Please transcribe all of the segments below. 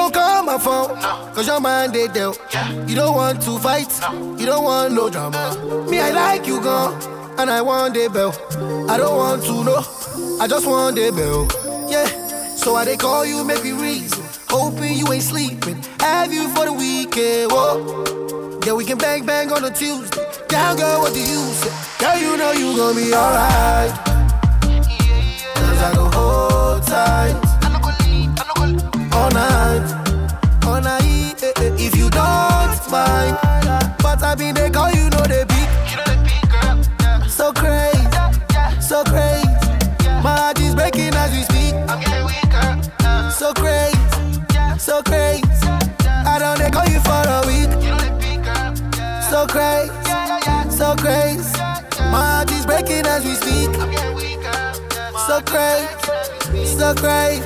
don't call my phone, cause your mind they dealt. You don't want to fight, you don't want no drama. Me, I like you gone, and I want the bell. I don't want to know, I just want the bell. Yeah, so I they call you, make me reason. Hoping you ain't sleeping, have you for the weekend, whoa. Yeah, we can bang bang on a Tuesday. Down girl, what do you say? Girl, you know you gon' be alright. Cause I go hold tight all night, all night. If you don't mind, but I been they call you know they beat. So crazy, so crazy. My heart is breaking as we speak. I'm getting weaker. So crazy, so crazy. I don't they call you for a week. So crazy, so crazy. My heart is breaking as we speak. I'm getting weaker. So crazy, so crazy.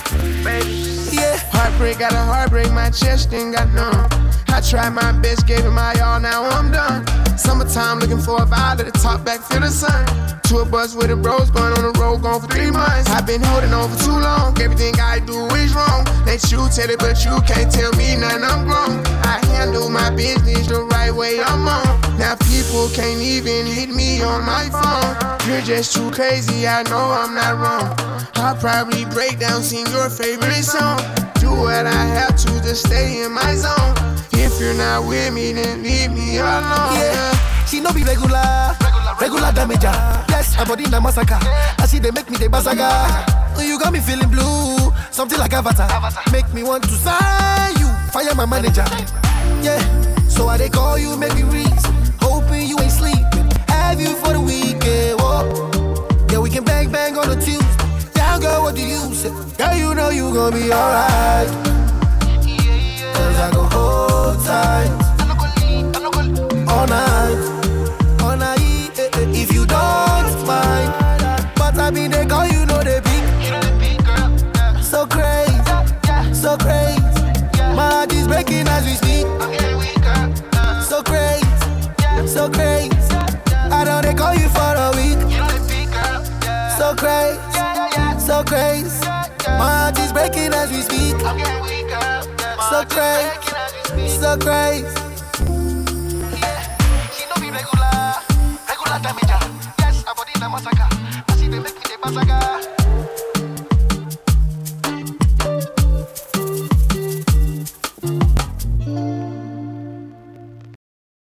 Yeah. Heartbreak, got a heartbreak, my chest ain't got none. I tried my best, gave it my all, now I'm done. Summertime, looking for a vibe, let the top back, feel the sun. Tour bus with the bros, going on the road, gone for 3 months. I've been holding on for too long, everything I do is wrong. Let you tell it, but you can't tell me nothing, I'm grown. I handle my business the right way, I'm on. Now people can't even hit me on my phone. You're just too crazy, I know I'm not wrong. I'll probably break down, sing your favorite song. Do what I have to stay in my zone. If you're not with me, then leave me alone. Yeah, she no be regular damager. Yes, her body na massacre. I see they make me the basaga. You got me feeling blue, something like Avatar. Make me want to sign you, fire my manager. Yeah, so I they call you, make me reason. Hoping you ain't sleeping, have you for the weekend. Whoa. Yeah, we can bang bang on a Tuesday. Down girl, what do you say? Girl, you know you gon' be alright. Cause I go hold tight all night, all night. If you don't mind, but I mean they call you know they beat. So crazy, so crazy. My heart is breaking as we speak. So crazy, so crazy. I know they call you for a week. So crazy, so crazy. My heart is breaking as we speak. So crazy, so crazy.